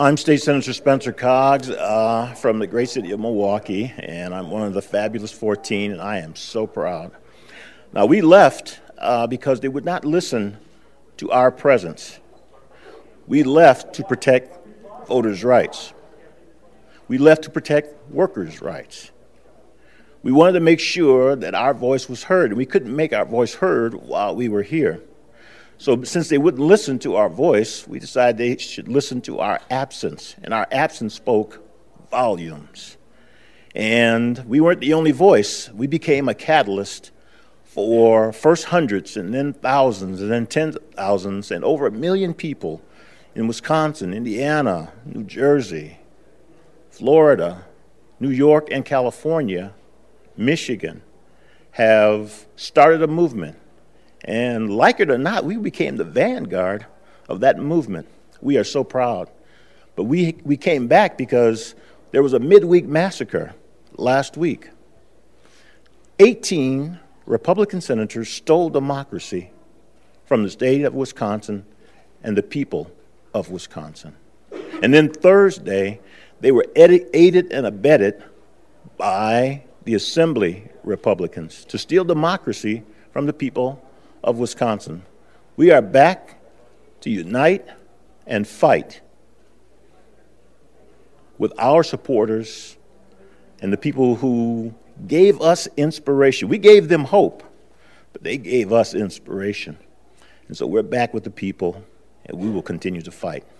I'm State Senator Spencer Coggs from the great city of Milwaukee, and I'm one of the fabulous 14, and I am so proud. Now, we left because they would not listen to our presence. We left to protect voters' rights. We left to protect workers' rights. We wanted to make sure that our voice was heard, and we couldn't make our voice heard while we were here. So since they wouldn't listen to our voice, we decided they should listen to our absence, and our absence spoke volumes. And we weren't the only voice. We became a catalyst for first hundreds and then thousands and then tens of thousands and over 1 million people in Wisconsin, Indiana, New Jersey, Florida, New York, and California, Michigan, have started a movement. And like it or not, we became the vanguard of that movement. We are so proud. But we came back because there was a midweek massacre last week. 18 Republican senators stole democracy from the state of Wisconsin and the people of Wisconsin. And then Thursday, they were aided and abetted by the Assembly Republicans to steal democracy from the people of Wisconsin. We are back to unite and fight with our supporters and the people who gave us inspiration. We gave them hope, but they gave us inspiration. And so we're back with the people, and we will continue to fight.